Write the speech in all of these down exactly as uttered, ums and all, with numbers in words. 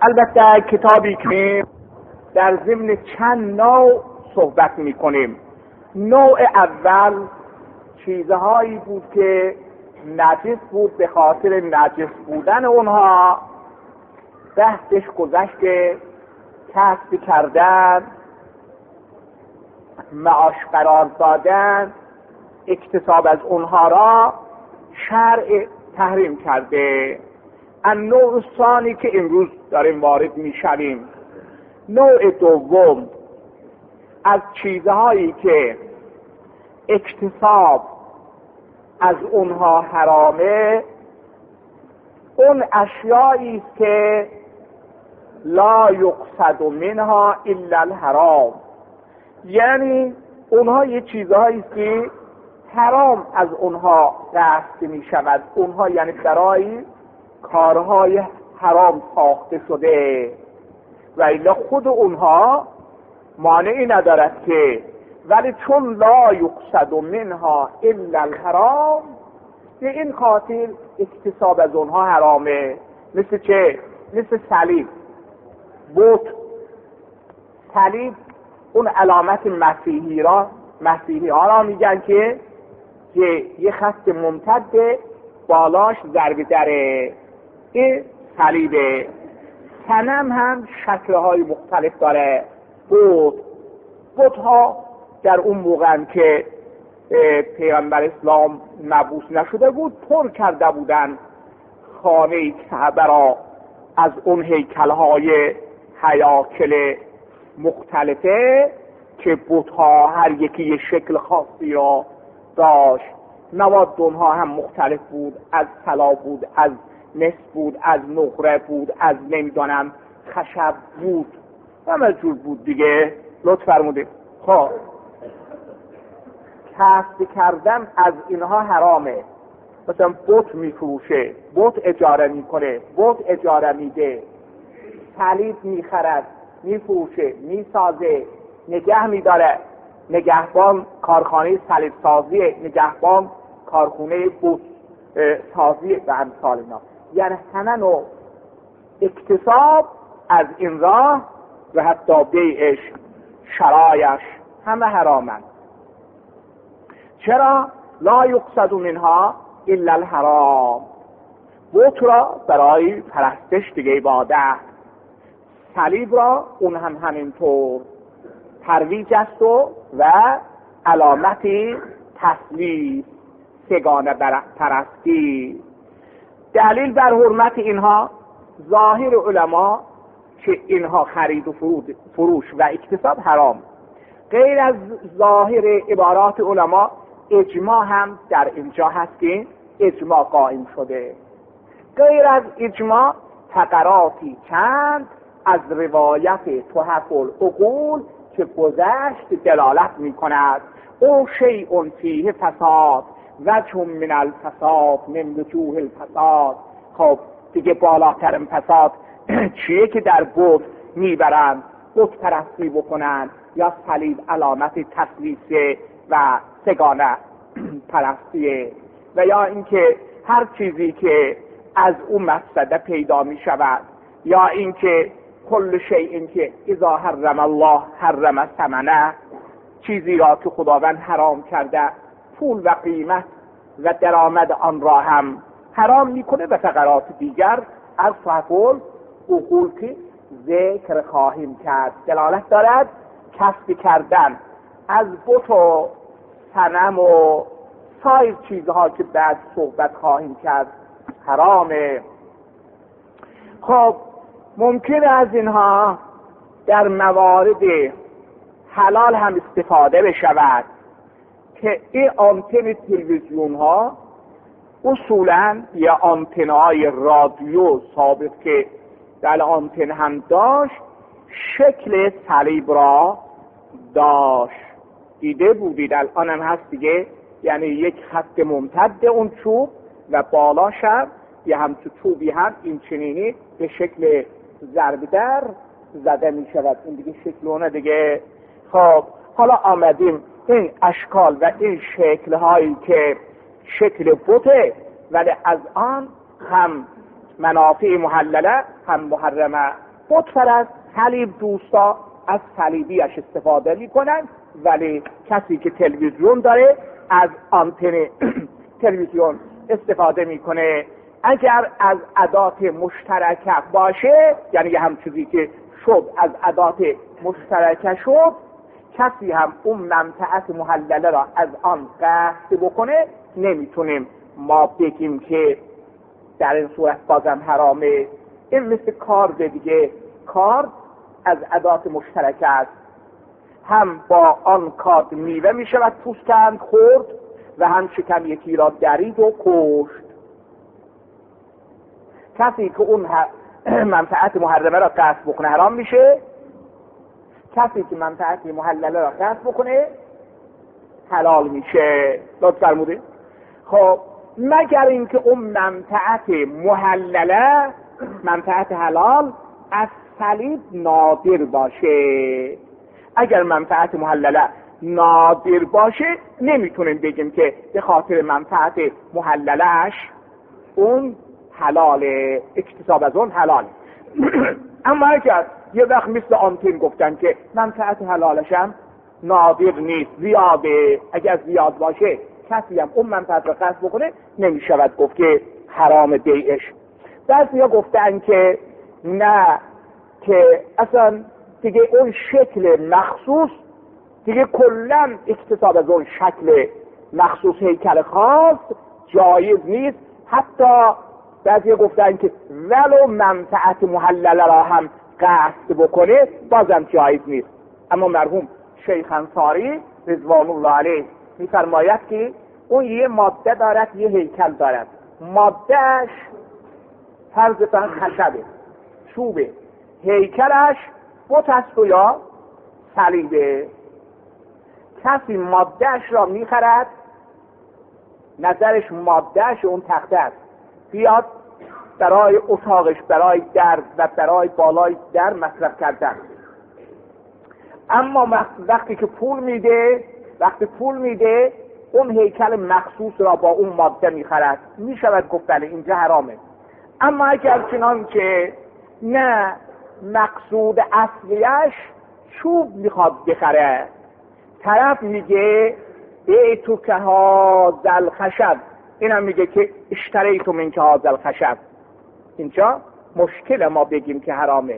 البته کتابی که در ضمن چند نوع صحبت میکنیم. نوع اول چیزهایی بود که نجس بود، به خاطر نجس بودن اونها بحثش گذشته، کسب کردن، معاش قرار دادن، اکتساب از اونها را شرع تحریم کرده. النوع ثانی که امروز داریم وارد میشویم، نوع دوم از چیزهایی که اکتساب از اونها حرامه، اون اشیایی است که لا یقصد منها الا الحرام، یعنی اونها یه چیزهایی است که حرام از اونها قصد می شود، اونها یعنی برای کارهای حرام ساخته شده و الا خود اونها مانعی ندارد که، ولی چون لا یقصد منها الا الحرام به این خاطر اکتساب از اونها حرامه. مثل چه؟ مثل صلیب، بت. صلیب اون علامت مسیحی را مسیحی ها را میگن که که یه خط ممتد بالاش ضرب دره، این صلیبه. صنم هم شکل‌های مختلف داره. بت بت ها در اون موقع که پیامبر اسلام مبعوث نشده بود پر کرده بودن خانه کعبه را از اون هیکل‌های هیاکل مختلفه که بت‌ها هر یکی یه شکل خاصی را داشت. مواد اونها هم مختلف بود، از طلا بود، از مس بود، از نقره بود، از نمیدانم خشب بود و مجور بود دیگه. لطف فرمودید. خب کسب کردن از اینها حرامه. مثلا بت میفروشه، بت اجاره میکنه، بت اجاره میده، صلیب میخرد، میفروشه، میسازه، نگه میداره. نگهبان کارخانه صلیب سازیه، نگهبان کارخانه بت سازیه و امثال اینا. یعنی همه نوع اکتساب از این راه و حتی بیعش، شرایش همه حرامند. چرا؟ لا یقصد منها الا الحرام. بت را برای پرستش دیگه عبادت، صلیب را اون هم همینطور ترویج است و, و علامتی تسلیف، سگانه پرستی. دلیل بر حرمت اینها ظاهر علما که اینها خرید و فروش و اکتساب حرام. غیر از ظاهر عبارات علما اجماع هم در اینجا هست که اجماع قائم شده. غیر از اجماع فقراتی چند از روایت تحف العقول که گذشت دلالت می کند. او شیء فیه فساد وجه من الفساد من وجوه الفساد. خب دیگه بالاترین فساد چیه که در بت میبرن، بت پرستی بکنن، یا صلیب علامت تسلیسه و سگانه پرستیه، و یا اینکه هر چیزی که از اون مفسده پیدا می شود، یا اینکه کل شیء که اذا حرم الله حرم ثمنه، چیزی را که خداوند حرام کرده پول و قیمت و درآمد آن را هم حرام میکنه. و فقرات دیگر از فقول عقول که ذکر خواهیم کرد دلالت دارد کسب کردن از بت و صنم و سایر چیزها که بعد صحبت خواهیم کرد حرامه. خب ممکنه از اینها در موارد حلال هم استفاده بشود که این آنتن تلویزیون ها اصولا یا آنتنهای رادیو ثابت که در آنتن هم داشت شکل صلیب را داشت، دیده بودید، الان هم هست دیگه. یعنی یک خط ممتد اون چوب و بالاش هم یه همچو چوبی هم این چنینی به شکل ضربدر زده می شود. این دیگه شکل اونه دیگه. خب حالا آمدیم این اشکال و این شکل هایی که شکل بوته ولی از آن هم منافع محلله هم محرمه بت پرست صلیب دوستا از صلیبیش استفاده میکنن، ولی کسی که تلویزیون داره از آنتن تلویزیون استفاده میکنه. اگر از ادات مشترکه باشه، یعنی هم چیزی که شد از ادات مشترکه شد، کسی هم اون منفعت محلله را از آن قصد بکنه، نمیتونیم ما بگیم که در این صورت بازم حرامه. این مثل کارد دیگه، کارد از ادات مشترکه است، هم با آن کارد میوه میشود پوستند خورد و هم شکم یکی را درید و کشت. کسی که اون منفعت محرمه را قصد بکنه حرام میشه، کسی که منفعت محلله را قصد بکنه حلال میشه. لطف فرمودید. خب مگر اینکه اون منفعت محلله، منفعت حلال، از صلیب نادر باشه. اگر منفعت محلله نادر باشه نمیتونیم بگیم که به خاطر منفعت محللهش اون حلاله، اکتساب از اون حلال. اما اگر یه وقت مثل آنتین گفتن که منفعت حلالش هم نادر نیست، زیاده، اگر زیاد باشه کسی هم اون منفعت رو قصد بکنه نمیشود گفت که حرام بیعش. بعضیا گفتن که نه، که اصلا دیگه اون شکل مخصوص دیگه کلن اکتساب از اون شکل مخصوص هیکل خاص جایز نیست. حتی بعضی گفتن که ولو منفعت محلله را هم قصد بکنه بازم جایز نیست. اما مرحوم شیخ انصاری رضوان الله علیه میفرماید که اون یه ماده دارد، یه هیکل دارد، مادهش فرضاً خشبه، چوبه، هیکلش بت است و یا صلیبه. کسی مادهش را میخرد، نظرش مادهش اون تخته است، بیاد برای اتاقش، برای در و برای بالای در مصرف کردن. اما وقتی که پول میده، وقتی پول میده اون هیکل مخصوص را با اون ماده میخرد، میشود گفت بله اینجا حرامه. اما اگر چنان که نه، مقصود اصلیش چوب میخواد بخره، طرف میگه بیتو که هازل خشب، اینم میگه که اشتریتو من که هازل خشب، اینجا مشکل ما بگیم که حرامه.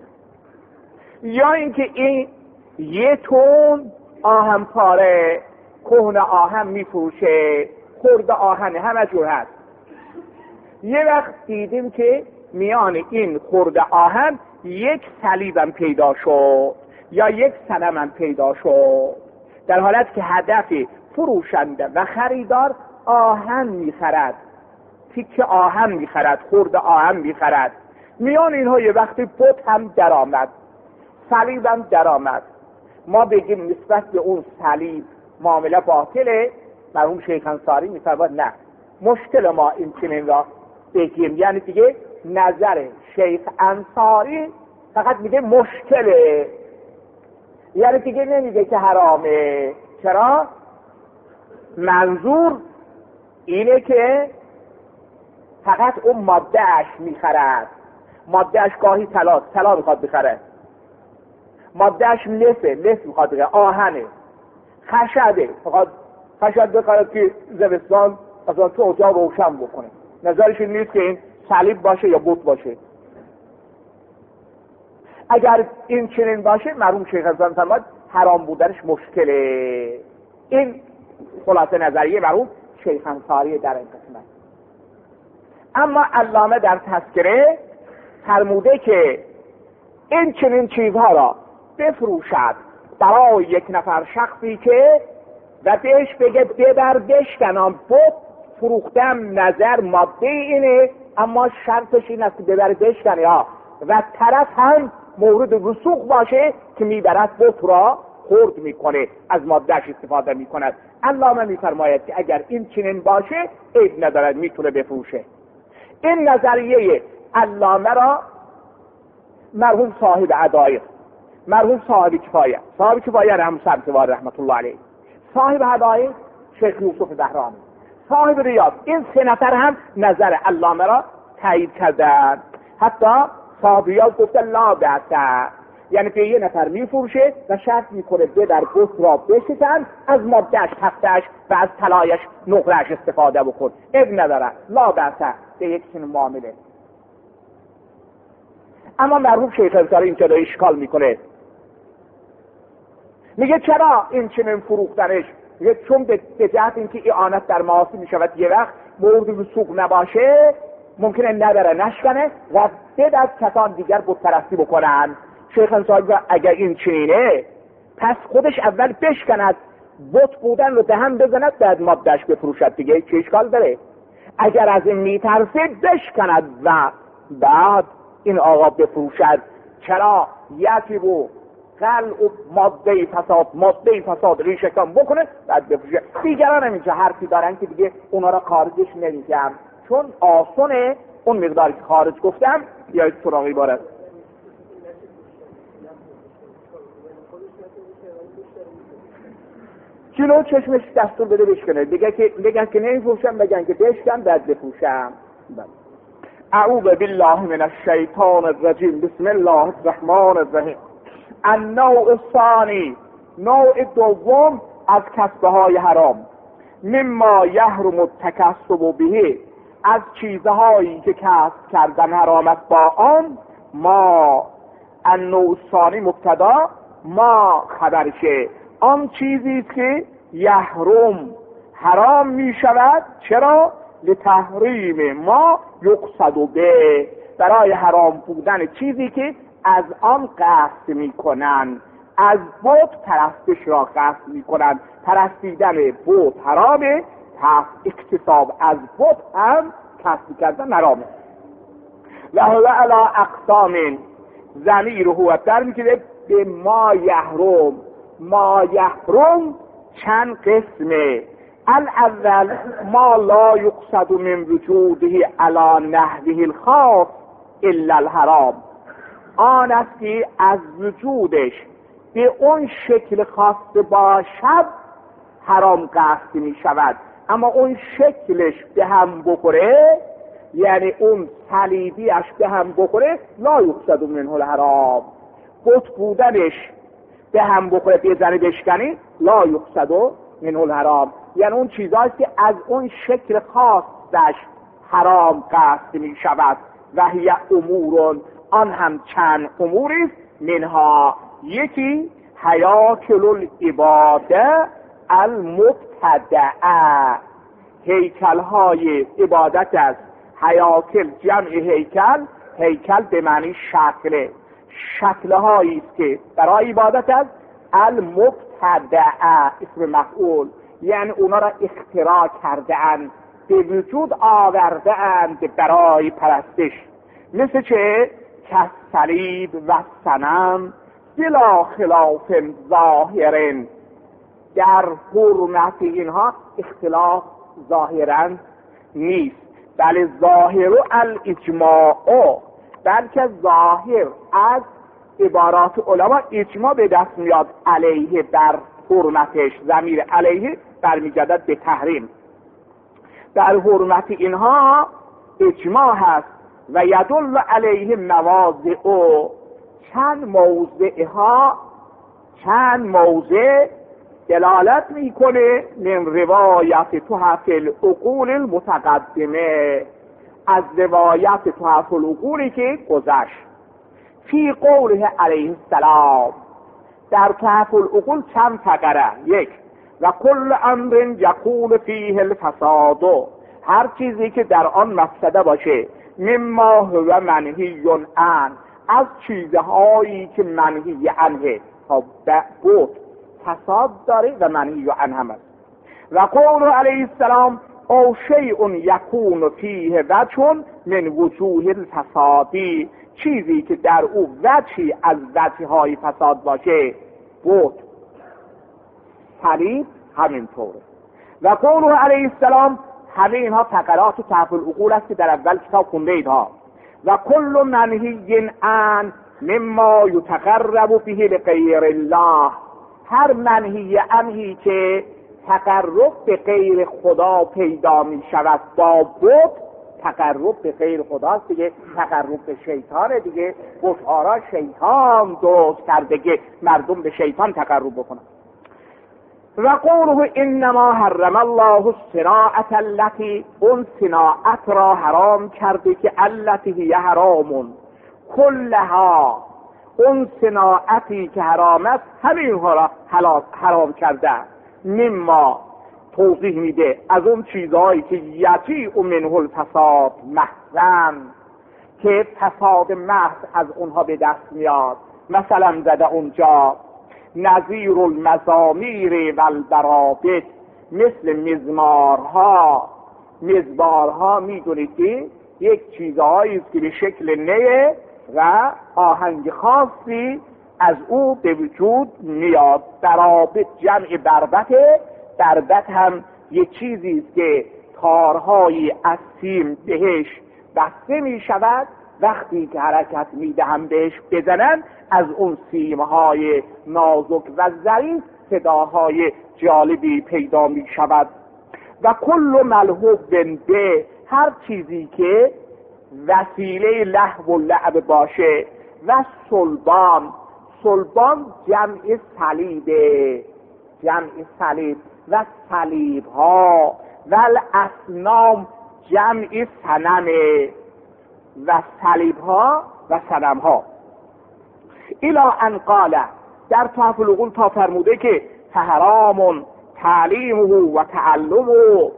یا اینکه این یه تون آهن پاره، کهنه آهن میفروشه، خرد آهن همه جور هست. یه وقت دیدیم که میان این خرد آهن یک صلیبم پیدا شد یا یک صنمم پیدا شد، در حالت که هدف فروشنده و خریدار آهن میخرد، تیکه آهن میخرد، خرد آهن میخرد. میان اینها یه وقتی بت هم در آمد، صلیب هم در آمد، ما بگیم نسبت به اون صلیب معامله باطله؟ مرحوم شیخ انصاری میفرماید نه، مشکل ما این چنین را بگیم. یعنی دیگه نظر شیخ انصاری فقط میگه مشکله، یعنی دیگه نمیگه که حرامه. چرا؟ منظور اینه که فقط اون مادهش میخرد، مادهش گاهی طلا طلا میخواد بخره، مادهش لفه لف میخواد بخره، آهنه، خشبه میخواد خشب بخره که زمستان مثلا تو اتاق روشن بکنه، نظرش این نیست که این صلیب باشه یا بت باشه. اگر این چنین باشه مرحوم شیخ انصاری فرمود حرام بودنش مشکله. این خلاصه نظریه مرحوم شیخ انصاری در این قسمت. اما علامه در تذکره فرموده که این چنین چیزها را بفروشد برای یک نفر شخصی که و بهش بگه ببر بشکنم، بت فروختم، نظر ماده اینه، اما شرطش این است که ببر بشکنی ها، و طرف هم مورد رسوخ باشه که میبرد بت را خرد میکنه، از مادهش استفاده میکند. علامه میفرماید که اگر این چنین باشه عیب ندارد، میتونه بفروشه. این نظریه علامه را مرحوم صاحب عدایق، مرحوم صاحب کفایه، صاحب کفایه رحمه سبزوار رحمت الله علیه، صاحب عدایق شیخ یوسف بهرامی، صاحب ریاض، این سه نفر هم نظر علامه را تایید کردند. حتی صحابیان گفتن لا بأس، یعنی به یه نفر میفروشه و شرط میکنه به در بت را بشکن، از مادهش، تختش و از طلایش، نقرهش استفاده بکن، اب نداره، لا بأس به یک چنین معامله. اما مرحوم شیخ الاسلام اینجا رو اشکال میکنه، میگه چرا این چنین فروختنش؟ میگه چون به جهت اینکه اعانت در معاصی میشود، یه وقت مورد وثوق نباشه ممکنه نداره نشکنه و بد از کسان دیگر بت پرستی بکنن. شیخ الاسلام اگر این چنینه پس خودش اول بشکند، بت بودن رو دهن بزند، بعد مادهش بفروشد، دیگه چه اشکال داره؟ اگر از این میترسه بشکند و بعد این آقا بفروشد. چرا؟ یکی رو قلع ماده فساد، ماده فساد ریشه کن بکنه بعد بفروشه. دیگران هم اینجا حرفی دارن که دیگه اونا را خارجش نمیگم، چون آسونه اون مقداری که خارج گفتم بیایید سراغی بارد. جلو چشمش دستور بده بشکنه، بگه که بگن که نمیفروشم، بگن که بشکن بعد بفروشم. اعوذ بالله من الشیطان الرجیم، بسم الله الرحمن الرحیم. النوع الثانی، نوع دوم از کسبه های حرام، مما یحرم التکسب به، از چیزهایی که کسب کردن حرام است با آن. ما النوع الثانی مبتدا، ما خبرشه، آن چیزی که یحرم حرام می شود. چرا؟ لتحریم ما یقصد به، برای حرام بودن چیزی که از آن قصد می کنن، از بت پرستش را قصد می کنن. پرستیدن بت حرامه، پس اکتساب از بت هم کسب کردن حرامه. لهو علی اقسام، ضمیر هو در میگیره به ما یحرم. ما یحرم چند قسمه. الاول ما لا یقصد من وجوده علی نحوه الخاص الا الحرام، آن است که از وجودش به اون شکل خاص باشد حرام قصد می شود، اما اون شکلش به هم بخوره، یعنی اون صلیبیش به هم بخوره، لا یقصد منه الحرام. بت بودنش به هم بخوره، بزنی بشکنی، لا یقصد منه الحرام، یعنی اون چیزهایی که از اون شکل خاصش حرام قصد می شود. و هی امورون، آن هم چند اموری است. منها یکی هیاکل العباده المبتدعه، هیکل های عبادت است. هیاکل جمع هیکل، هیکل به معنی شکل، شکل هایی است که برای عبادت است. المبتدعه اسم مفعول، یعنی اونا را اختراع کرده اند، به وجود آورده اند برای پرستش. مثل چه؟ کالصلیب و صنم بلا خلاف ظاهر، در حرمت اینها اختلاف ظاهرا نیست، بل ظاهر الاجماع، بلکه ظاهر از عبارات علما اجماع به دست میاد علیه بر حرمتش. ضمیر علیه برمیگردد به تحریم. در حرمت اینها اجماع هست. و یدل علیه مواضع، چند موضع ها، چند موضع دلالت میکنه من روایت تحف العقول المتقدمه، از روایت تحف العقولی که گذشت. فی قوله علیه السلام، در تحف العقول چند فقره. یک، و کل امر یکون فیه الفساد، هر چیزی که در آن مفسده باشه، مما هو منهی عنه، از چیزهایی که منهی عنه، بود فساد داره و منهی عنه هم است. و قول علیه السلام او شیء یکون فیه وجه من وجوه الفسادی، چیزی که در او وجهی از وجههای فساد باشه، بود صلیب همینطوره. و قول علیه السلام، همه اینها فقرات و تحف العقول است که در اول کتاب خونده اید ها. و کل منهی عن مما یتقرب به لغیر الله، هر منهی عنهی که تقرب به غیر خدا پیدا می شود با بت، تقرب به غیر خداست دیگه، تقرب به شیطانه دیگه. بت‌ها شیطان درست کرده که مردم به شیطان تقرب بکنن. و قوله انما حرم الله الصناعة التي، اون صناعت را حرام کرده که التي هی حرام کلها، اون صناعتی که حرام است همینها را حرام کرده. مما توضیح میده از اون چیزهایی که یطیع منه الفساد محضاً، که فساد محض از اونها به دست میاد. مثلا زده اونجا نظیر المزامیر و البرابط، مثل مزمارها. مزمارها میدونید که یک چیزهایی است که به شکل نی و آهنگ خاصی از او به وجود میاد. برابط جمع بربطه. بربط هم یک چیزی است که تارهای از سیم بهش بسته می شود، وقتی که حرکت میدهم بهش بزنن از اون سیمهای نازک و ظریف صداهای جالبی پیدا می شود. و کل ملهوب به، هر چیزی که وسیله لهو و لعب باشه. و صلبان، صلبان جمع صلیبه، جمع صلیب. و صلیب ها. و الاصنام جمع صنمه، و صلیب ها و صنم ها. الی ان قال، در تحفه العقول تا فرموده که فحرام تعلیمه و تعلمه،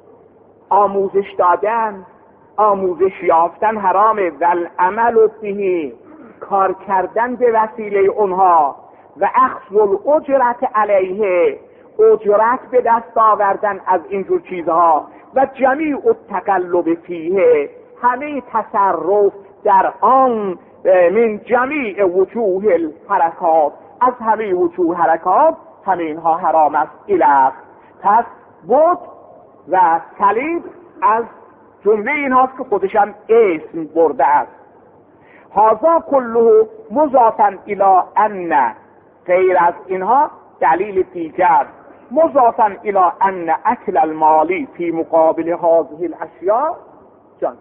آموزش دادن، آموزش یافتن حرامه. و العمل به، کار کردن به وسیله اونها. و اخذ الاجرت علیه، اجرت به دست آوردن از اینجور چیزها. و جمیع التقلب فیه، همه تصرف در آن. من جمیع وجوه الحرکات، از همه وجوه حرکات همه اینها حرام است. الک، پس بت و صلیب از جمله اینهاست که خودشم اسم برده است. هذا کله مضافا الی ان، غیر از اینها دلیل دیگر، مضافا الی ان اکل المالی فی مقابل هذه الاشیاء. جان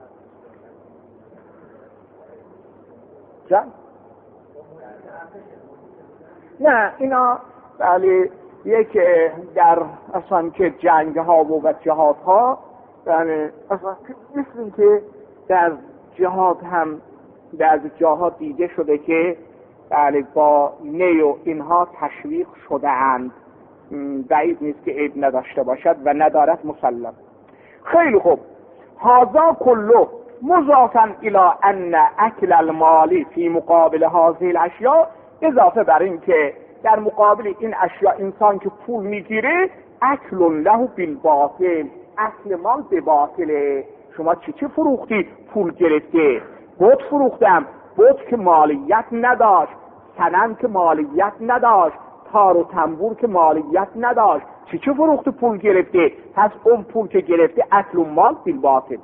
جان نه اینا ولی یک در اصلا که جنگ ها و جهاد ها، یعنی اصلا مثل این که در جهاد هم در جاها دیده شده که بله با نی و اینها تشویق شده اند. بعید نیست که عیب نداشته باشد و ندارد مسلم. خیلی خوب. هذا کله مضافا الی ان اکل المالی فی مقابل هذه الاشیاء، اضافه بر این که در مقابل این اشیاء انسان که پول میگیره اکل له بالباطل، اکل مال به باطله. شما چی چی فروختی؟ پول گرفته. بت فروختم، بت که مالیت نداشت، صنم که مالیت نداشت، تار و تنبور که مالیت نداشت. چی چی فروختی پول گرفته؟ پس اون پول که گرفته اکل مال بالباطل.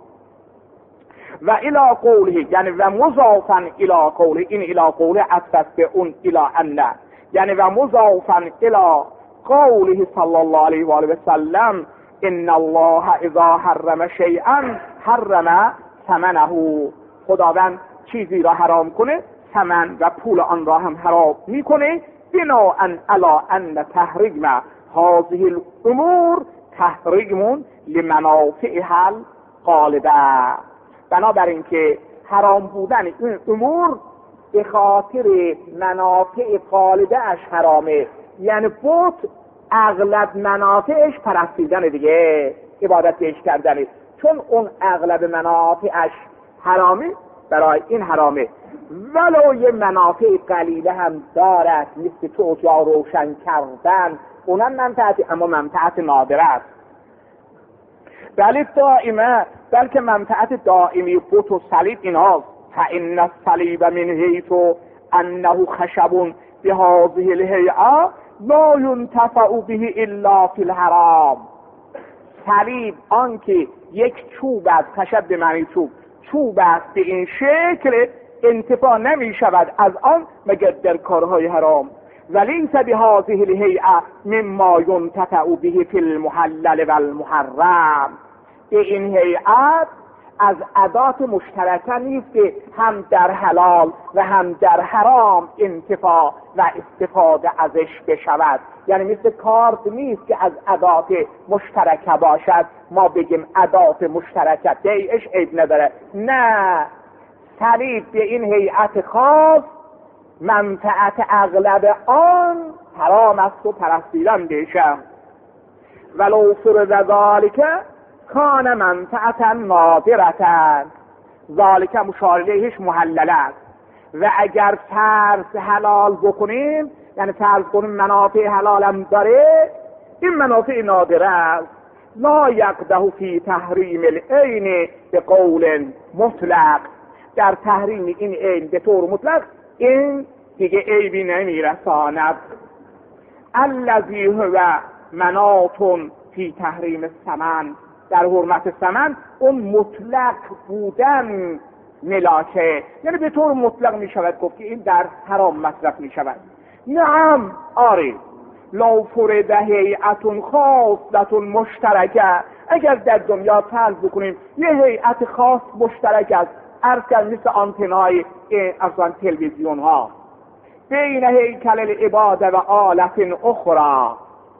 و الی قوله، یعنی و مضافا الی قوله، این الی قوله عطف به اون الی ان، یعنی و مضافا الی قوله صلی الله علیه و آله و سلم ان الله اذا حرم شیئا حرم ثمنه، خداوند چیزی را حرام کنه ثمن و پول آن را هم حرام میکنه. بناء علی ان تحریم هذه الامور تحریم لمنافعها الغالبه، بنابراین که حرام بودن این امور به خاطر منافع غالبه اش حرامه. یعنی بت اغلب منافعش پرستیدن دیگه، عبادت بهش کردنه، چون اون اغلب منافعش حرامه برای این حرامه. ولو یه منافع قلیله هم دارد، مثل تو جا روشن کردن، اونم منفعتی، اما منفعت نادر است. بله دائمه، بلکه منفعت دائمی بت و صلیب ایناست. فإن الصلیب من حیث انه خشب بهذه الهیئه لا ينتفع به الا فی الحرام. صلیب آن که یک چوب است، خشب به معنی چوب، چوب است به این شکل، انتفاع نمی شود از آن مگر در کارهای حرام. ولیس بهذه الهیئه مما ينتفع به فی المحلل و المحرم. به این هیئت از عادات مشترکه نیست که هم در حلال و هم در حرام انتفاع و استفاده ازش بشود. یعنی مثل کارت نیست که از عادات مشترکه باشد ما بگیم عادات مشترکه بیعش عیب نداره. نه، صلیب به این هیئت خاص منفعت اغلب آن حرام است و پرستیدن بشم. ولو فرض ذالک کان منفعتا نادرتا، ذالک مشار الیهش محلل است. و اگر فرض حلال بکنیم، یعنی فرض کنیم منافع حلالم داره، این منافع نادره است. لا یقدح فی تحریم العین به قول مطلق، در تحریم این عین به طور مطلق این دیگه عیبی نمیرساند. الذی هو مناط فی تحریم الثمن، در حرمت ثمن اون مطلق بودن ملاکه، یعنی به طور مطلق می شود گفت که این در حرام مصرف می شود. نعم، آره، لو فرض هیئت خاصة مشترکه، اگر در دنیا فرض بکنیم یه هیئت خاص مشترک است، عرض کرد مثل آنتنای اصلا تلویزیون ها، بین هیکل العباده و آلت اخرى،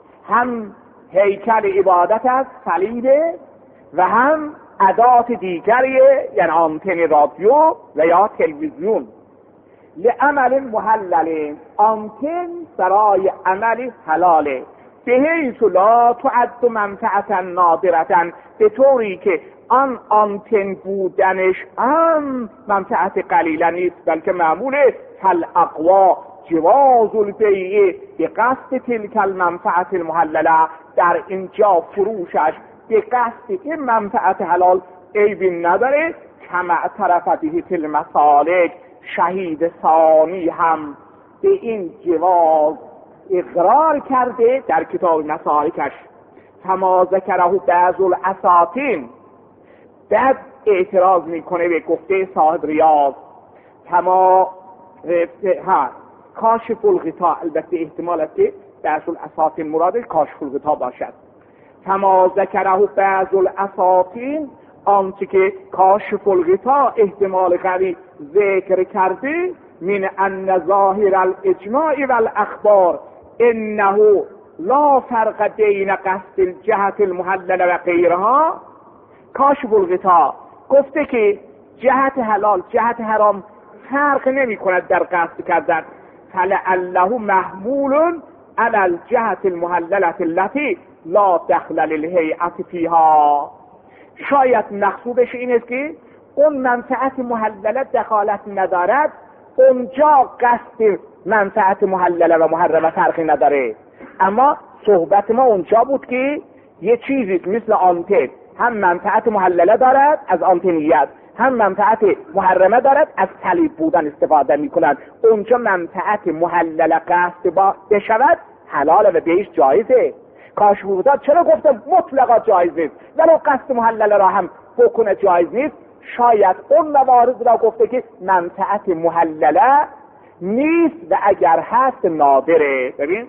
هم هیکل عبادت است صلیبه و هم ادات دیگری یعنی آنتن رادیو و یا تلویزیون، لعمل محلل، آنتن برای عمل حلاله، به حیث لا تعد منفعتا نادرتا، به طوری که آن آنتن بودنش هم منفعت قلیله نیست، بلکه معموله فالاقوا جواز البیع به قصد تلک المنفعت المحلله، در اینجا فروشش به قصد این منفعت حلال عیبی نداره. کما اعترف به فی المسالک، شهید ثانی هم به این جواز اقرار کرده در کتاب مسالکش. کما ذکره بعض الاساطین، بعد اعتراض میکنه به گفته صاحب ریاض. کما ها کاشف الغطاء، البته احتمال است که بعض الاساطین مراد کاشف الغطاء باشد. کما ذکره بعض الاساطین، آنچه که کاشف الغطاء احتمال قوی ذکر کرده، من ان ظاهر الاجماع والاخبار انه لا فرق بین قصد الجهت المحلل و غیرها. کاشف الغطاء گفته که جهت حلال جهت حرام فرق نمی کند در قصد کردن، فلعله محمول علی الجهت المحلله التي لا دخل للهیئت فیها. شاید مقصودش این است که اون منفعت محلله دخالت ندارد، اونجا قصد منفعت محلله و محرمه فرقی نداره. اما صحبت ما اونجا بود که یه چیزی مثل آنتن هم منفعت محلله دارد از آنتنیت، هم منفعت محرمه دارد از صلیب بودن استفاده میکنند. اونجا منفعت محلله قصد با بشود حلاله و بهش جایزه. کاشف الغطاء چرا گفتم مطلقا جایز نیست، ولو قصد محلله را هم بکنه جایز نیست. شاید اون موارد را گفته که منفعت محلله نیست و اگر هست نادره. ببین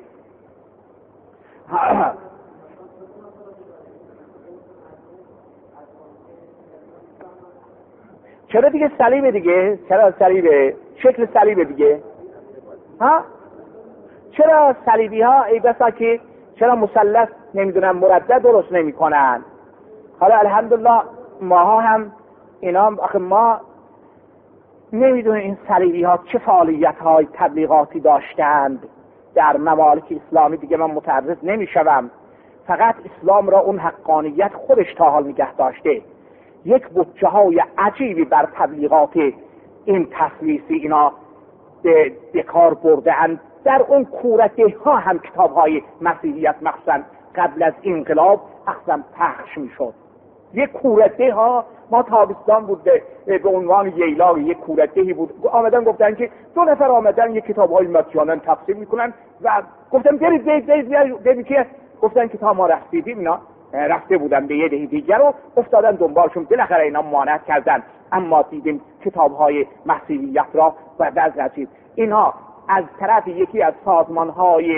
چرا دیگه صلیب دیگه، چرا صلیب شکل صلیب دیگه ها، چرا صلیبی ها ای بسا که چرا مثلث نمیدونم مردد درست نمی کنن. حالا الحمدلله ماها هم اینا، آخه ما نمیدونیم این صلیبی ها چه فعالیت های تبلیغاتی داشتند در ممالک اسلامی. دیگه من متعرض نمیشوم، فقط اسلام را اون حقانیت خودش تا حال نگه داشته. یک بودجه های عجیبی بر تبلیغات این تسلیسی اینا به, به کار برده اند. در اون کورته ها هم کتاب های مسیحیت مخصوصا قبل از انقلاب اصلا پخش می شد. یک کورته ها، ما تابستان بود به عنوان ییلاق یک کورتهی بود، آمدن گفتن که دو نفر آمدن یک کتاب های مجانا تقسیم میکنن و گفتم برید برید برید برید که گفتن کتاب ما رسیدیم. اینا رفته بودن به یه دهی دیگر رو افتادن دنبالشون، بالاخره اینا مانعت کردن. اما دیدیم کتاب های مسیحیت را و بعض چیز اینها از طرف یکی از سازمان های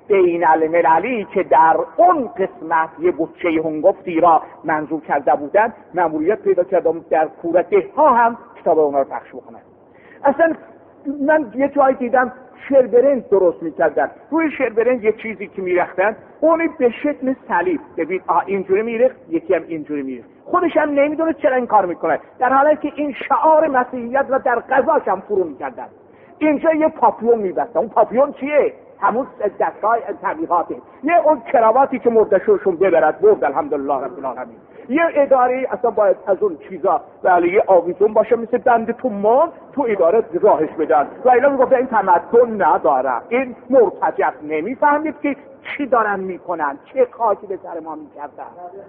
بین المللی که در اون قسمت یه بچه هنگفتی را منظور کرده بودن، مأموریت پیدا کردم در کورته ها هم کتاب اونا رو پخش بکنن. اصلا من یه جایی دیدم شربرنج درست میکردن، روی شربرنج یه چیزی که میرختن اونی به شکل صلیب، ببین آه اینجوری میرخت، یکی هم اینجوری میرخت، خودش هم نمیدونه چرا این کار میکنه، در حالی که این شعار مسیحیت و در غذاش هم فرو میکردن. اینجا یه پاپیون میبستن، اون پاپیون چیه؟ همون دستگاه تبلیغاته. یه اون کراواتی که مردشورشون ببرد برد، الحمدلله رب العالمین. یه اداره اصلا باید از اون چیزا ولی یه آویزون باشه مثل دند تو مان، تو اداره راهش بدن. و اینا میگفت این تمدن نداره، این مرتجف نمیفهمید که چی دارن میکنن، چه خاکی به سر ما میکردن.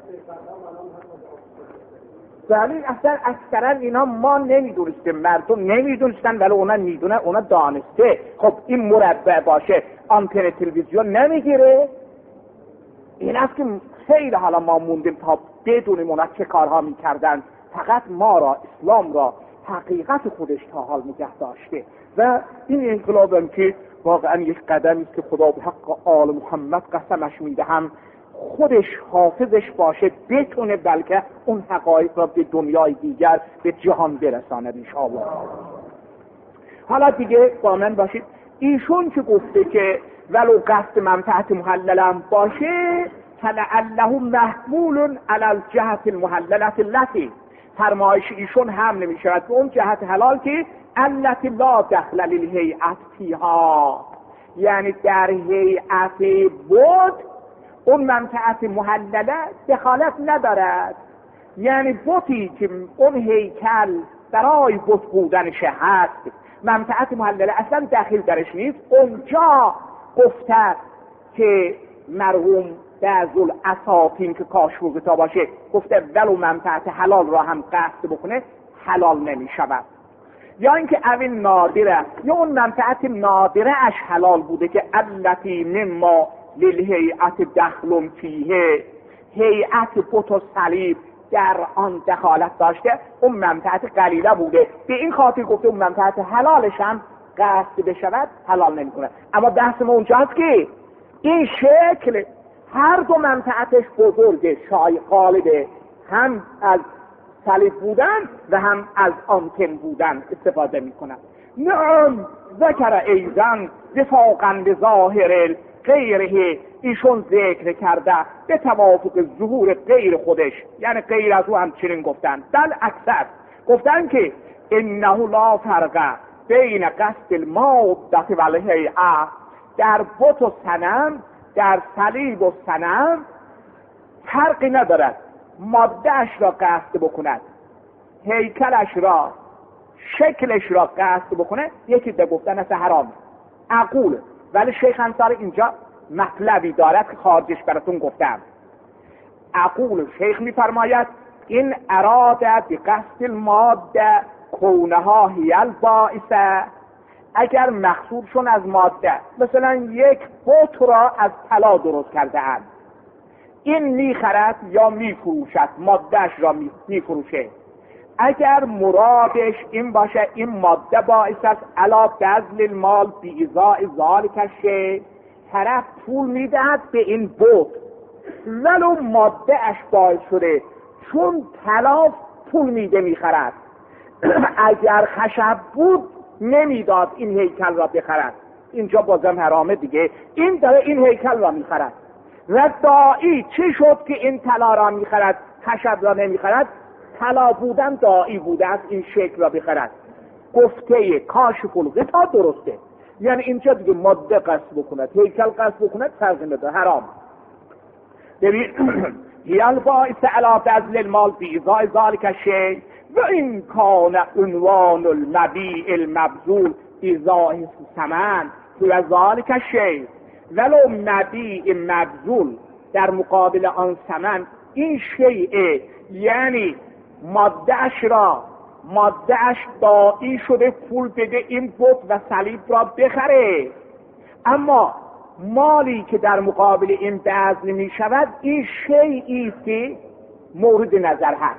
ولی اصلا اکثرا اینا ما نمیدونستیم، مردم نمیدونستن، ولی اونا میدونه، اونا دانسته. خب این مربع باشه آنتن تلویزیون نمیگیره. این است که خیلی حالا ما موندیم تا بدونیم اونا چه کارها میکردن. فقط ما را، اسلام را، حقیقت خودش تا حال نگه داشته. و این انقلاب هم که واقعا یک قدمی است که خدا به حق آل محمد قسمش میدهم خودش حافظش باشه، بتونه بلکه اون حقایق را به دنیای دیگر، به جهان برساند انشاءالله. حالا دیگه با من باشید. ایشون که گفته که ولو قصد منفعت محللم باشه فلعله محمول علی الجهت المحللت التي، فرمایش ایشون هم نمیشود به اون جهت حلال که التي لا دخل للهیئت فیها، یعنی در هیئت بود اون منفعت محلله دخالت ندارد. یعنی بوتی که اون هیکل برای بت بودنش هست، منفعت محلله اصلا داخل درش نیست. اونجا گفته که مرحوم بعضل اساطین که کاشفوگتا باشه گفته ولو منفعت حلال را هم قصد بکنه حلال نمی شود. یا اینکه اوین نادره، یا اون منفعت نادره اش حلال بوده که التی مما للهیئت دخل فیه، هیئت بت و صلیب در آن دخالت داشته، اون منفعت قلیله بوده، به این خاطر گفته اون منفعت حلالش هم قصد بشود حلال نمی کنه. اما بحث ما اونجاست که این شکل هر دو منفعتش بزرگه، شای غالبه، هم از صلیب بودن و هم از آنتن بودن استفاده می کنن. نعم ذکر ایزن وفاقا به ظاهر غیره، ایشون ذکر کرده به توافق ظهور غیر خودش، یعنی غیر از او هم چنین گفتن. بل اکثر گفتن که انه لا فرق بین قصد المادة و الهیئه، در بت و صنم، در صلیب و صنم فرقی ندارد. مادهش را قصد بکند، هیکلش را، شکلش را قصد بکنه، یکی ده گفتن است حرام. اقول، ولی شیخ انصاری اینجا مطلبی دارد که خارجش براتون گفتم. اقول، شیخ میفرماید این اراده به قصد الماده کونها هی البائسه، اگر مقصودشون از ماده، مثلا یک بت را از طلا درست کرده اند، این میخرد یا میفروشد، مادهش را میفروشه، اگر مرادش این باشه این ماده باعث است علا بذل المال بیزاء ذالک الشیء، طرف پول میدهد به این بت ولو ماده اش باعث شده، چون طلا پول میده میخرد. اگر خشب بود نمیداد این هیکل را بخرد، اینجا بازم حرامه دیگه. این داره این هیکل را میخرد و داعی چی شد که این طلا را میخرد خشب را نمیخرد؟ طلا بودن داعی بوده از این شکل را بخرد. گفته کاشف الغطا درسته، یعنی اینجا دیگه ماده قصد بکند، هیکل قصد بکند، فرقی نداره، حرام. ببین هیال باعث علا بذل المال بیزاء ذالک الشیء و این کان عنوان المبیع المبذول ایزاء ثمن و ذالک الشیء، ولو مبیع مبذول در مقابل آن ثمن، این شیء یعنی مادهش را، مادهش داعی شده پول بده این بت و صلیب را بخره، اما مالی که در مقابل این بذل می شود این شیئی که مورد نظر هست.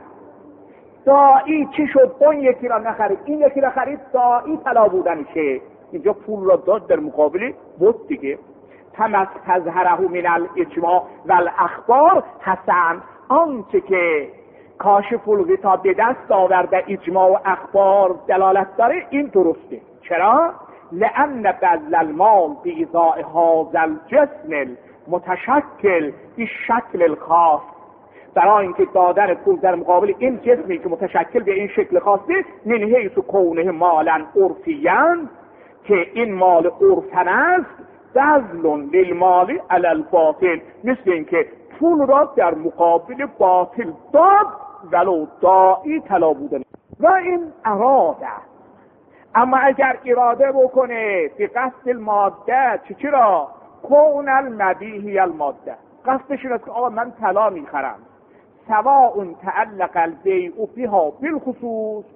داعی چی شد؟ اون یکی را نخرید، این یکی را خرید، داعی طلا بودنشه، اینجا پول را داد در مقابل بت دیگه. تمس تظهره من الاجماع و الاخبار حسن. آنچه که کاشف الغطا به دست آورده اجماع و اخبار دلالت داره این درسته. چرا؟ لأن بذل المال بإضاء هذا الجسم متشکل به شکل الخاص، برای اینکه دادن پول در مقابل این جسمی که متشکل به این شکل خاصه، من حیث کونه مالا عرفیا، که این مال عرفن است، بذل للمال علی الباطل، مثل اینکه پول را در مقابل باطل داد ولو داعی طلا بودن. و این اراده. اما اگر اراده بکنه به قصد الماده، چی چی را؟ کون المبیهی الماده، قصدش این است که آقا من طلا میخرم، سواء تعلق البیع بها بالخصوص،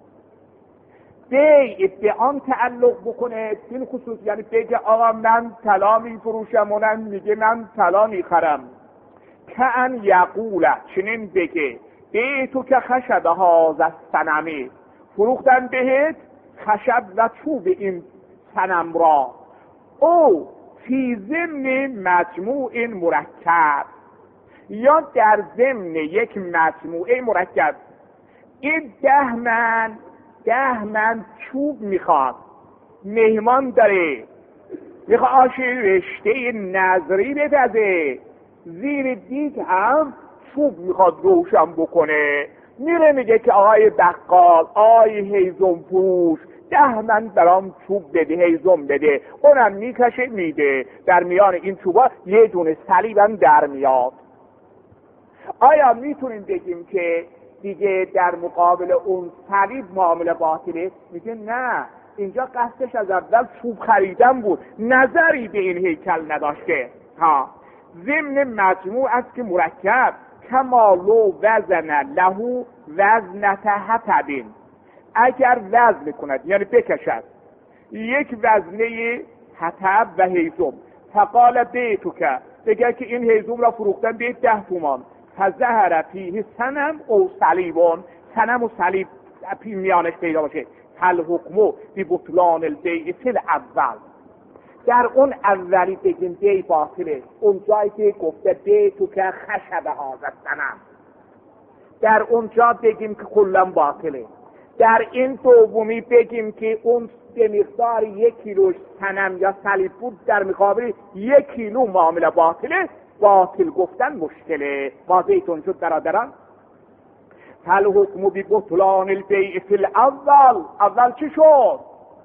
بیع به آن تعلق بکنه بالخصوص، یعنی بگه آقا من طلا میفروشم، اونم میگه من طلا میخرم، که ان یقول، چنین بگه بیع تو که خشب هاذا الصنم، فروختن بهت خشب و چوب این صنم را، او فی ضمن مجموع مرکب، یا در ضمن یک مجموعه مرکب. این ده من ده من چوب میخواد، مهمان داره، میخواد آش رشته نظری بدازه، زیر دیگ هم چوب میخواد روشن بکنه، میره میگه که آقای بقال، آقای هیزم فروش، ده من برام چوب بده، هیزم بده، اونم میکشه میده، در میان این چوبا یه دونه صلیبم در میاد. آیا میتونیم بگیم که دیگه در مقابل اون صلیب معامله باطله؟ میگه نه، اینجا قصدش از اول چوب خریدن بود، نظری به این هیکل نداشته. ها، ضمن مجموع است که مرکب، کمالو وزن لهو وزنت حطبین، اگر وزن کند یعنی بکشد یک وزنه حطب و هیزم، فقال بیتو که بگه که این هیزم را فروختن به ده تومان، فظهر فیه صنم او صلیبون، صنم و صلیب میانش پیدا باشه، هل حکمو بی بطلان البیع فی الاول، در اون اولی بگیم بیع باطله، اون جایی که گفته بیتو که خشب هاذا الصنم، در اونجا بگیم که کلا باطله. در این دومی بگیم که اون به مقدار یک کیلو صنم یا صلیب بود، در مقابل یک کیلو معامله باطله. باطل گفتن مشکله. واضحتون شد برادران؟ هل حکم بی بطلان البیع فی الاول، اول چی شد؟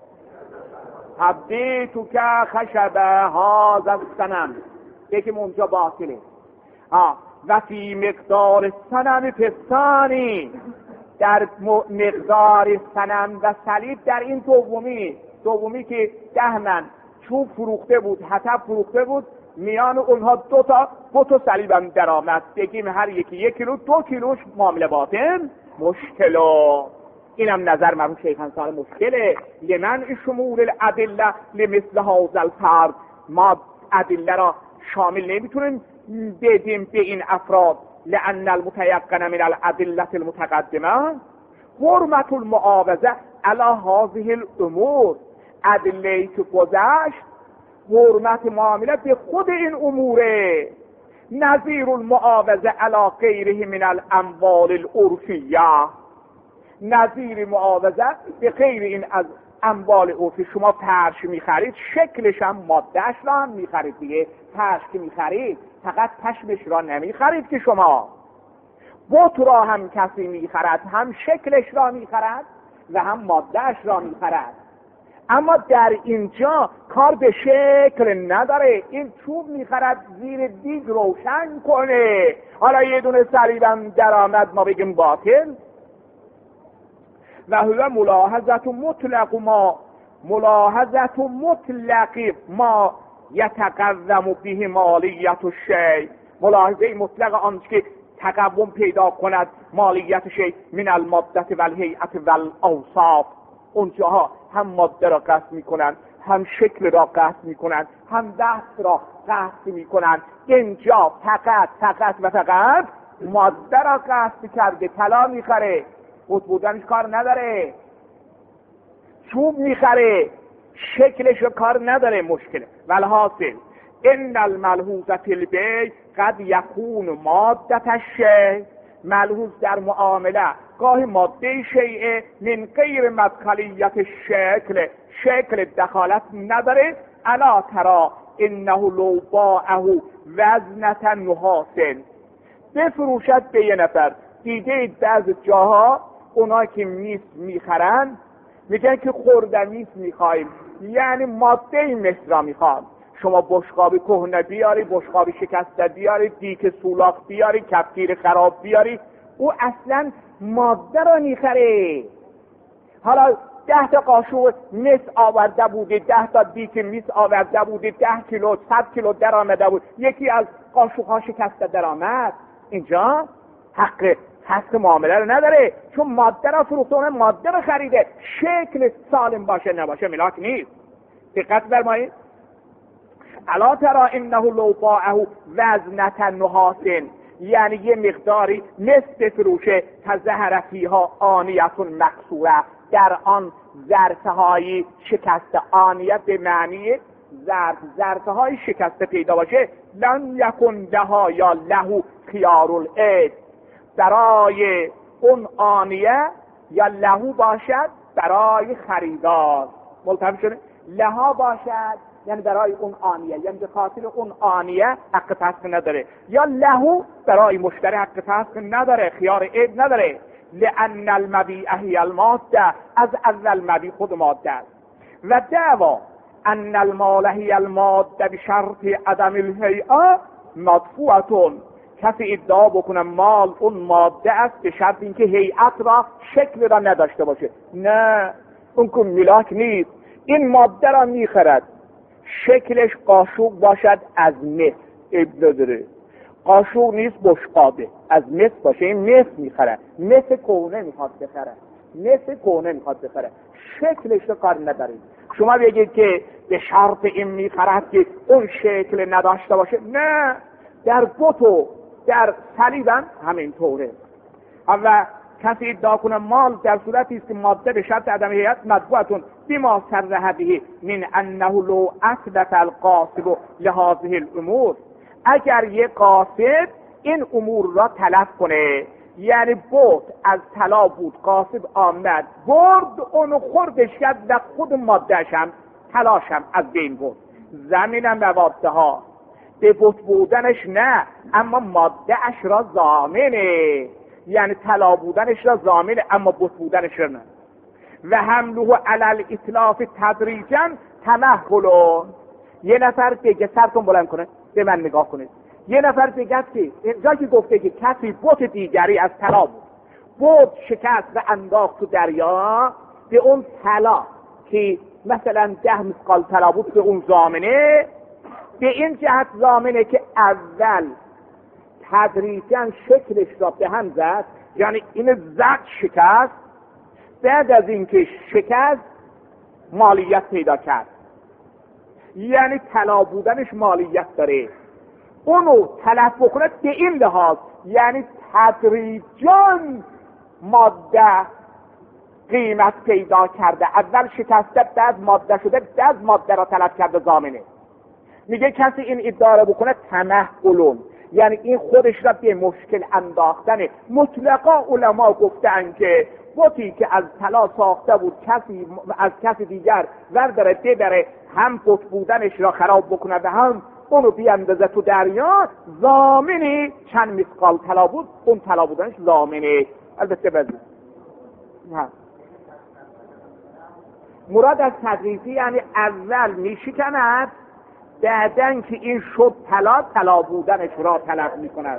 حبیتو که خشب هاذا الصنم، بگیم اونجا باطله. ها، و فی مقدار صنم پستانی، در مقدار صنم و صلیب در این دومی دومی که ده من چوب فروخته بود، حطب فروخته بود، میان اونها دو تا دو تا صلیب هم در آمد، بگیم هر یکی یک کیلو، دو کیلوش معامله باطن مشکلو. اینم نظر مرحوم شیخ انصاری مشکله. لمن شمول الادله لمثل هذا الفرد، ما ادله را شامل نمیتونیم بدیم به این افراد، لأن المتيقن من الأدلة المتقدمة حرمت المعاوضه علی هذه الامور، ادله که گذشت حرمت معامله به خود این اموره، نظیر المعاوضه علی غیره من الاموال العرفیه، نظیر معاوضه به غیر این از اموال عرفی. شما فرش میخرید، شکلش هم مادهش را هم میخرید دیگه، فرش که میخرید فقط پشمش را نمیخرید که شما، بت را هم کسی میخرد، هم شکلش را میخرد و هم مادهش را میخرد. اما در اینجا کار به شکل نداره، این چوب میخرد زیر دیگ روشن کنه، حالا یه دونه صلیبم در آمد ما بگیم باطل. و هو ملاحظت مطلق ما ملاحظت مطلق ما یتقوم به مالیت الشیء، ملاحظه مطلق آنچه که تقوم پیدا کند مالیت شیء من الماده و الهیئت و الاوصاف. اونجاها هم ماده را قصد میکنن، هم شکل را قصد میکنن، هم دست را قصد میکنن. اینجا فقط فقط و فقط ماده را قصد کرده، طلا میخره، بود بودنش کار نداره، چوب میخره، شکلش رو کار نداره، مشکله. والحاصل ان الملحوظه البی قد یکون مادة الشیء. ملحوظ در معامله گاهی ماده شیء من غیر مدخلیت شکل، شکل دخالت نداره. الا ترى انه لو باعه وزنة نحاس، بفروشد به یه نفر. دیده بعض جاها اونا که میس میخرن میگن که خورده میس میخوایم، یعنی ماده مس را میخوام. شما بشقابی کهنه بیاری، بشقابی شکسته بیاری، دیک سولاخ بیاری، کفگیر خراب بیاری، او اصلا ماده را میخره. حالا ده تا قاشق مس آورده بوده، ده تا دیک مس آورده بوده، ده کیلو صد کیلو در آمده بود، یکی از قاشق ها شکسته در آمد، اینجا حق حق معامله رو نداره، چون ماده را فروخته، اون ماده رو خریده. شکل سالم باشه نباشه ملاک نیست. دقت فرمایید. الا ترى انه لو باعه وزنة نحاس، یعنی یه مقداری نصف فروشه تظهرتی ها آنیتون مکسوره، در آن ظرفه های شکسته. آنیت به معنی ظرف، ظرفه های شکسته پیدا باشه. لن یکن لها یا لهو خیار العید، برای اون آنیه یا لهو باشد برای خریدار. ملتفت شده لها باشد یعنی برای اون آنیه، یعنی به خاطر اون آنیه حق فسخ نداره، یا لهو برای مشتری حق فسخ نداره، خیار عید نداره. لأن المبیع هی الماده، از اول مبیع خود ماده است. و دعوا ان المال هی الماده بشرط عدم الهیئه مدفوعتون، کسی ادعا بکنه مال اون ماده است به شرط اینکه هیئت را، شکل را نداشته باشه. نه، اون که ملاک نیست. این ماده را میخرد، شکلش قاشق باشد از مس، ابن نداره. قاشق نیست بشقابه، از مس باشه، این مس میخره، مس کونه میخواد بخره، مس کونه میخواد بخره، شکلش رو کار ندارید. شما بگید که به شرط این میخرد که اون شکل نداشته باشه. نه، در بوتو در صلیبم همینطوره. و کسی ادعا کنه مال در صورتی است که ماده به شرط عدم هیئت مطبوعتون بما صرح به من انه لو اثبت القاصد لهذه الامور، اگر یک قاصد این امور را تلف کنه، یعنی بود از طلا بود، قاصد آمد برد اونو خوردش کرد و خود مادهش هم تلاش هم از بین بود. زمین مواده ها به بود بودنش نه، اما ماده اش را ضامنه، یعنی طلا بودنش را ضامنه اما بود بودنش را نه. و حمله علی الاتلاف تدریجا تمهل. یه نفر بگه، سرتون بلند کنه به من نگاه کنید، یه نفر بگه که اینجا که گفته که کسی بوت دیگری از طلا بود، بوت شکست و انداخت تو دریا، به اون طلا که مثلا ده مثقال طلا بود به اون ضامنه، به این جهت ضامنه که اول تدریجا شکلش را به هم زد، یعنی این زد شکست، بعد از اینکه شکست مالیت پیدا کرد، یعنی طلا بودنش مالیت داره، اونو تلف بکنه به این لحاظ، یعنی تدریجا ماده قیمت پیدا کرده، اول شکسته بعد ماده شده، بعد ماده را تلف کرده ضامنه. میگه کسی این ادعا را بکنه تمهلون، یعنی این خودش را به مشکل انداختنه. مطلقا علما گفتن که بوتی که از طلا ساخته بود کسی از کسی دیگر ورداره ببره، هم بوت بودنش را خراب بکنه و هم اونو بیاندازه تو دریا، ضامنی چند مثقال طلا بود، اون طلا بودنش ضامنه. البته بزن مراد از تدریجی یعنی اول میشکند، بعدن که این شد طلا، طلا بودنش را طلب میکند.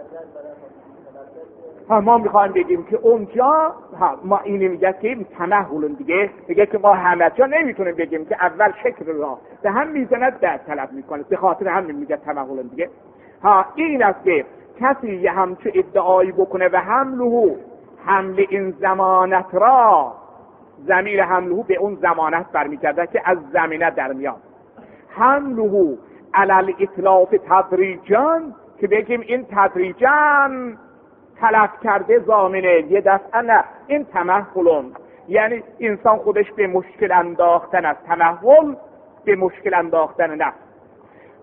ما میخوایم بگیم که اونجا ما اینی میگه که این تمهلون دیگه، میگه که ما همه جا نمیتونیم بگیم که اول شکل را به هم میزند بعد طلب میکنه، به خاطر همین میگه تمهلون دیگه. ها این است که کسی یه همچه ادعایی بکنه و حمله، حمل این ضمانت را، ضمیر حمله به اون ضمانت برمیگرده که از زمینه در میاد، حمله علی الاتلاف تدریجا، که بگیم این تدریجا تلف کرده ضامنه، یه دفعه نه، این تمهلون، یعنی انسان خودش به مشکل انداختن است، تمهل به مشکل انداختن نه.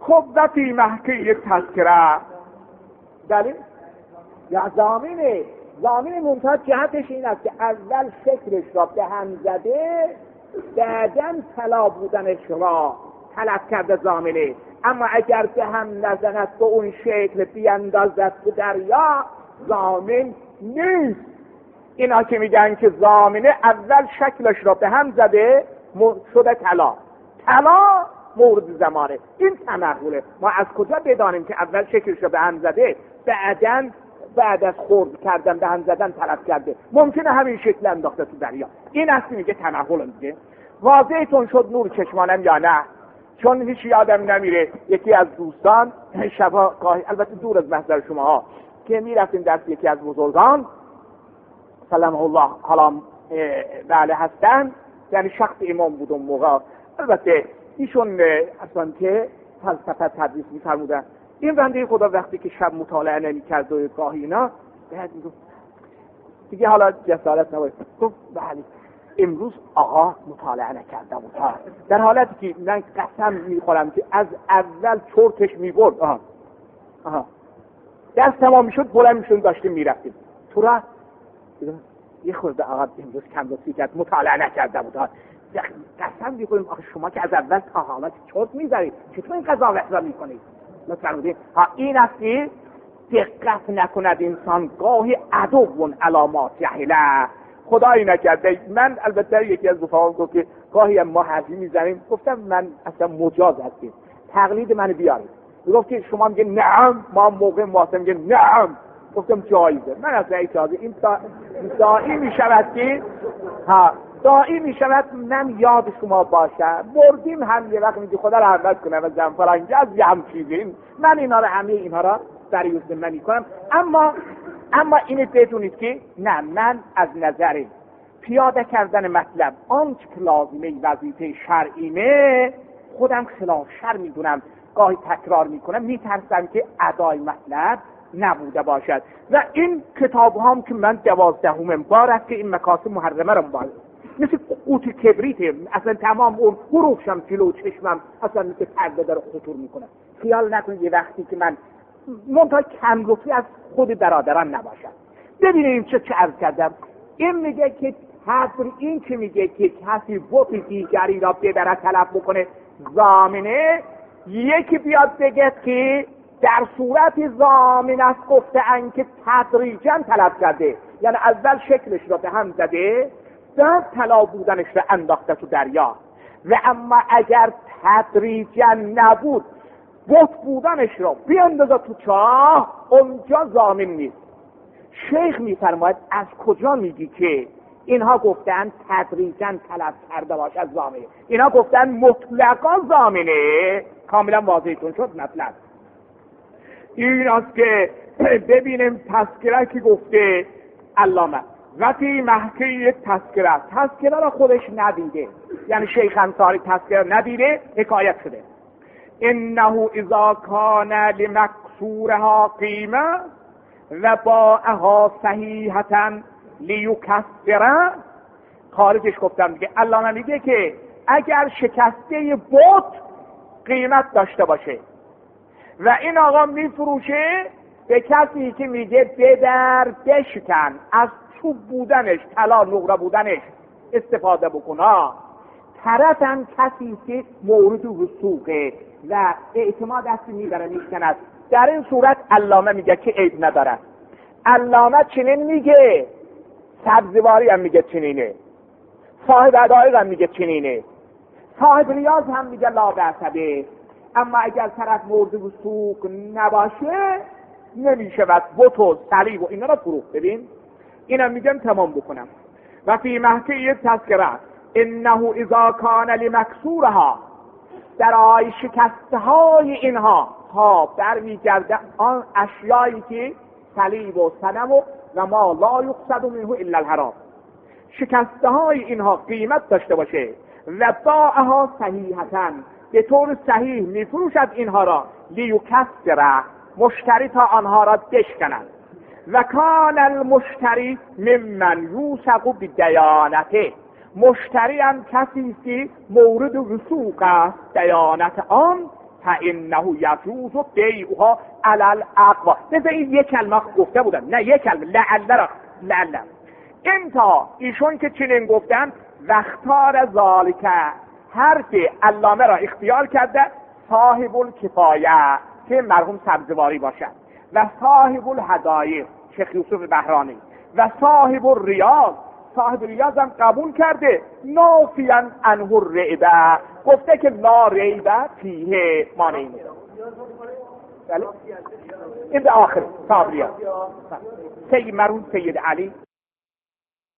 خب و فی محکی تذکره دلیل یا ضامنه ضامن منتها جهتش این است که اول شکلش را به هم زده بعداً طلا بودنش را طلب کرده ضامنه. اما اگر به هم نزند به اون شکل بیاندازد تو دریا ضامن نیست. اینا که میگن که ضامنه اول شکلش را به هم زده شده طلا، طلا مورد زمانه، این تمحوله. ما از کجا بدانیم که اول شکلش را به هم زده بعداً بعد از خرد کردن به هم زدن طلب کرده؟ ممکنه همین شکل انداخته تو دریا. این است میگه تمحول. میگه واضحتون شد نور چشمانم یا نه؟ چون هیچ یادم نمیره یکی از دوستان شبا گاهی، البته دور از محضر شما ها، که میرفتیم دست یکی از بزرگان سلام الله حالا بله هستن، یعنی شخص امام بود اون موقع، البته ایشون اصلا که فلسفه تدریس می‌فرمودن. این بنده خدا وقتی که شب مطالعه نمی‌کرد و گاهی اینا بعد میگفت دیگه حالا جسارت نباید، گفت بله امروز آقا مطالعه نکرده بود، در حالتی که من قسم میخورم که از اول چرتش میبرد. آها آها درس تمام میشد بلند میشون داشتیم میرفتیم تو را یه خورده آقا امروز کم رسی کرد مطالعه نکرده بود. قسم میخوریم آخه شما که از اول تا حالا چرت میذارید چطور این قضاوت را میکنید؟ مثلا ها این است که دقت نکند انسان گاهی عدوون علامات جهله. خدایی نکرده. من البته یکی از رفقام گفت که گاهی هم ما حرفی میزنیم، گفتم من اصلا مجاز هستیم تقلید من بیارید. گفت که شما میگه نعم، ما موقع واسه میگه نعم، گفتم جایزه. من اصلا اجازه این داعی میشود که ها داعی میشود من یاد شما باشم بردیم هم یه وقت میگه خدا رحمت کنه و زنفرنگی از یه هم چیزیم، من اینا رو همه اینها را بریوز من کنم. اما اما اینو بدونید که نه، من از نظر پیاده کردن مطلب آنچه که لازمه وظیفه شرعیمه خودم خلاف شر میدونم، گاهی تکرار میکنم، میترسم که ادای مطلب نبوده باشد. و این کتاب هم که من دوازدهم بار است که این مکاسب محرمه رو باید مثل قوت کبریت، اصلا تمام اون حروفشم جلو چشمم اصلا مثل پرده داره خطور میکنه. خیال نکنید یه وقتی که من منتها کم لطفی از خود برادران نباشد. ببینیم چه چه عرض کردم. این میگه که حضر این که میگه که کسی بوت دیگری را ببره طلب بکنه ضامنه، یکی بیاد بگه که در صورت ضامن است گفتن که تدریجا طلب کرده، یعنی اول شکلش را به هم زده بعد طلا بودنش را انداخته تو دریا. و اما اگر تدریجا نبود بوت بودنش را بیاندازه تو چاه، اونجا ضامن نیست. شیخ میفرماید از کجا میگی که اینها گفتن تدریجا طلب کرده باشه از ضامنه، اینها گفتن مطلقا ضامنه. کاملا واضحتون شد مطلب این است که ببینیم تذکره که گفته علامه و فی محکی تذکره، تذکره را خودش ندیده، یعنی شیخ انصاری تذکره ندیده، حکایت شده انه اذا کان لمکسورها قیمه و باعها صحیحتا لیکسره. خارجش گفتم دیگه. علامه میگه که اگر شکسته بت قیمت داشته باشه و این آقا میفروشه به کسی که میگه بدر بشکن، از چوب بودنش طلا نقره بودنش استفاده بکنه، طرفم کسی که مورد وثوقه و اعتماد دستی میبره میشکند، در این صورت علامه میگه که عیب نداره. علامه چنین میگه، سبزواری هم میگه چنینه، صاحب ادایق هم میگه چنینه، صاحب ریاض هم میگه لا بأس. اما اگر طرف مورد وثوق نباشه نمیشه و بت و صلیب و اینا رو فروخت. ببین اینم میگم تمام بکنم. و فی محکی تذکره انه اذا کان لمکسورها، در آی شکسته های اینها ها برمیگرده آن اشیایی که صلیب و صنم و و ما لا یقصد منه الا الحرام، شکسته های اینها قیمت داشته باشه و باعها صحیحتاً، به طور صحیح میفروشد اینها را، لیکسره، مشتری تا آنها را بشکند. و کان المشتری ممن یوثق بدیانته، مشتری هم کسی که مورد وثوق است دیانت آن، فانه یجوز بیعها علی الاقوا. مثل این یک کلمه گفته بودن، نه یک کلمه، لعل را لعل. انتا ایشون که چنین گفتن وقتار ذالک، حرف علامه را اختیار کرده صاحب الکفایه که مرحوم سبزواری باشد و صاحب الهدایق شیخ یوسف بهرانی و صاحب الریاض، صاحب ریاض هم قبول کرده نافیاً عنه الرعبه، گفته که لا ریبه فیه مانعی نیست. بله این به آخر صاحب ریاض سید مرحوم سید علی